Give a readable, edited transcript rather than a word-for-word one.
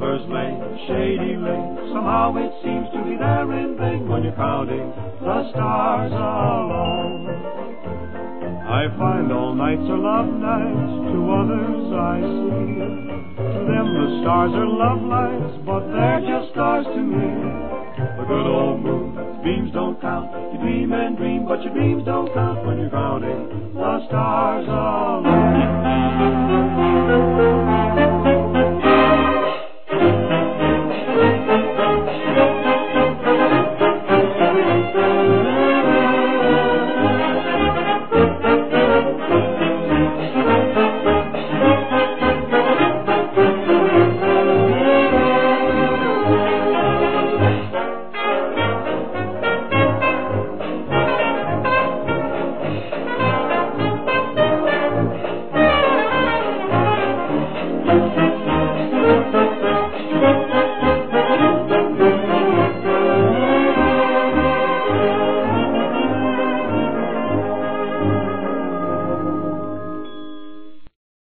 Lover's Lane, Shady Lane, somehow it seems to be there in vain when you're counting the stars alone. I find all nights are love nights, to others I see. To them the stars are love lights, but they're just stars to me. The good old moon, beams don't count. You dream and dream, but your dreams don't count when you're counting the stars alone.